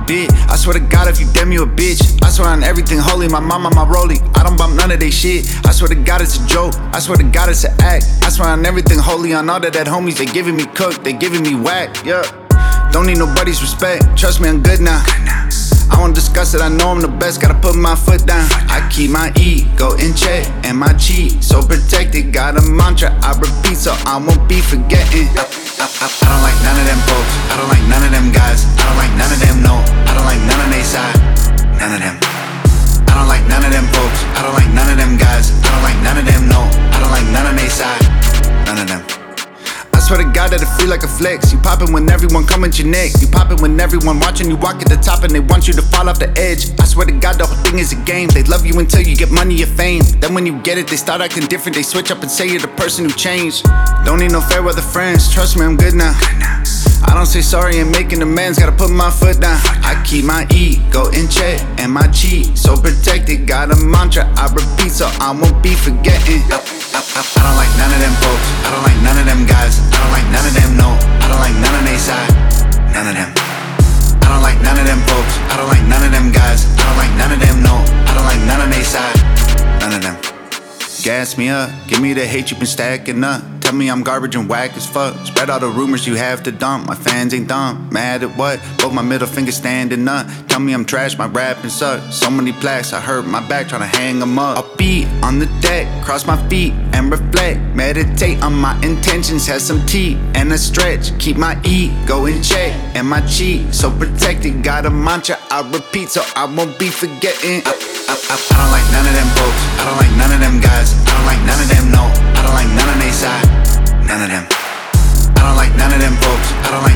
bit. I swear to God, if you damn you a bitch. I swear on everything holy, my mama, my rollie. I don't bump none of they shit. I swear to God, it's a joke. I swear to God, it's an act. I swear on everything holy, on all that homies, they giving me cook, they giving me whack, yeah. Don't need nobody's respect, trust me, I'm good now. I won't discuss it, I know I'm the best, gotta put my foot down. I keep my ego in check and my chi so protected. Got a mantra I repeat so I won't be forgetting. I don't like none of them folks, I don't like none of them guys. I don't like none of them, no, I don't like none of they side. None of them. I don't like none of them folks, I don't like none of them guys. I don't like none of them, no, I don't like none of they side. None of them. I swear to God that it feel like a flex. You poppin' when everyone come at your neck. You poppin' when everyone watching you walk at the top and they want you to fall off the edge. I swear to God the whole thing is a game. They love you until you get money or fame. Then when you get it, they start acting different. They switch up and say you're the person who changed. Don't need no fair weather friends, trust me, I'm good now. I don't say sorry and making amends, gotta put my foot down. I keep my ego in check and my chi so protected. Got a mantra I repeat so I won't be forgetting. I don't like none of them folks, I don't like none of them guys. I don't like none of them, no, I don't like none of they side. None of them. I don't like none of them folks, I don't like none of them guys. I don't like none of them, no, I don't like none of they side. None of them. Gas me up, give me the hate you been stacking up. Tell me I'm garbage and whack as fuck. Spread all the rumors you have to dump. My fans ain't dumb, mad at what? Both my middle fingers standing up. Tell me I'm trash, my rapping suck. So many plaques, I hurt my back trying to hang them up. I'll be on the deck, cross my feet and reflect. Meditate on my intentions, have some tea and a stretch. Keep my ego in check and my chi so protected. Got a mantra I repeat so I won't be forgetting. I don't like none of them folks, I don't like none of them guys. I don't like none of them, no, I don't like none of they side. None of them. I don't like none of them folks, I don't like